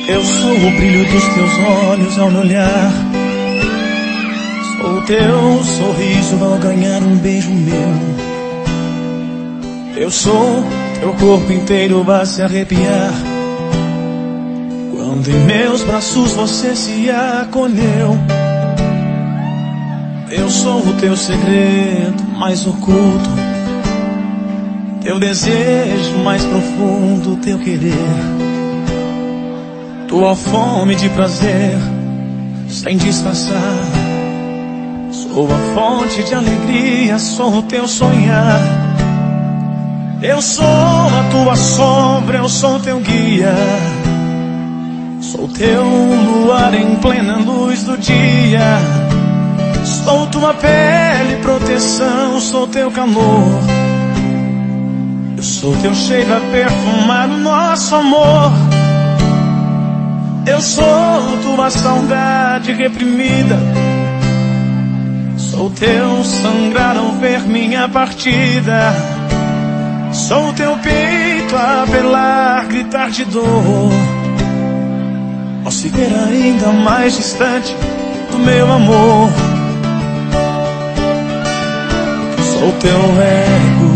Eu sou o brilho dos teus olhos ao me olhar. Sou o teu sorriso ao ganhar um beijo meu. Eu sou teu corpo inteiro a se arrepiar quando em meus braços você se acolheu. Eu sou o teu segredo mais oculto, teu desejo mais profundo, teu querer, tua fome de prazer sem disfarçar. Sou a fonte de alegria, sou o teu sonhar. Eu sou a tua sombra, eu sou teu guia. Sou teu luar em plena luz do dia. Sou tua pele, proteção, sou teu calor. Eu sou teu cheiro a perfumar o nosso amor. Eu sou tua saudade reprimida. Sou teu sangrar ao ver minha partida. Sou teu peito a apelar, gritar de dor, ao se ver ainda mais distante do meu amor. Sou teu ego,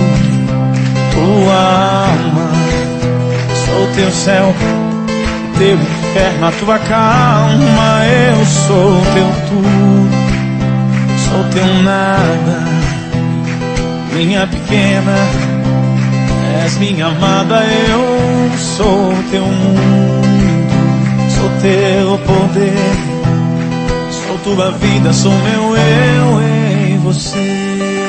tua alma. Sou teu céu, teu inferno, a tua calma. Eu sou teu tudo, sou teu nada. Minha pequena, és minha amada. Eu sou teu mundo, sou teu poder. Sou tua vida, sou meu eu em você.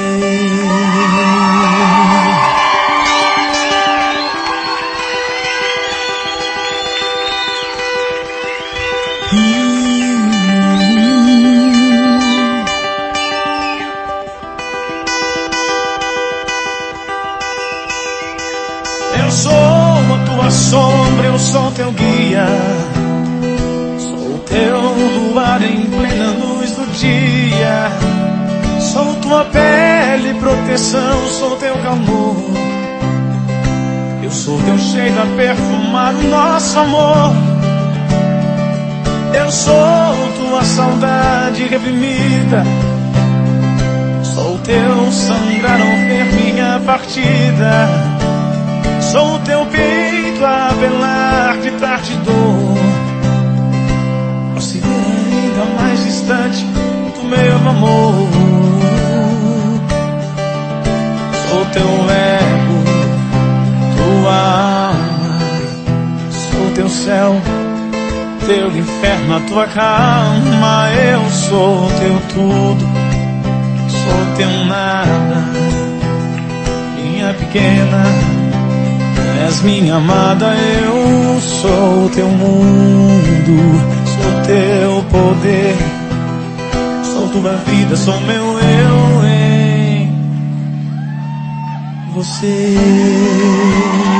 Eu sou a tua sombra, eu sou teu guia. Sou teu luar em plena luz do dia. Sou tua pele, proteção, sou teu calor. Eu sou teu cheiro a perfumar o nosso amor. Eu sou tua saudade reprimida. Sou teu sangrar ao ver minha partida. Sou teu peito a apelar, gritar de dor, ao se ver ainda mais distante do meu amor. Sou teu ego, tua alma. Sou teu céu, teu inferno, a tua calma. Eu sou teu tudo, sou teu nada. Minha pequena, és minha amada. Eu sou teu mundo, sou teu poder. Sou tua vida, sou meu eu em você.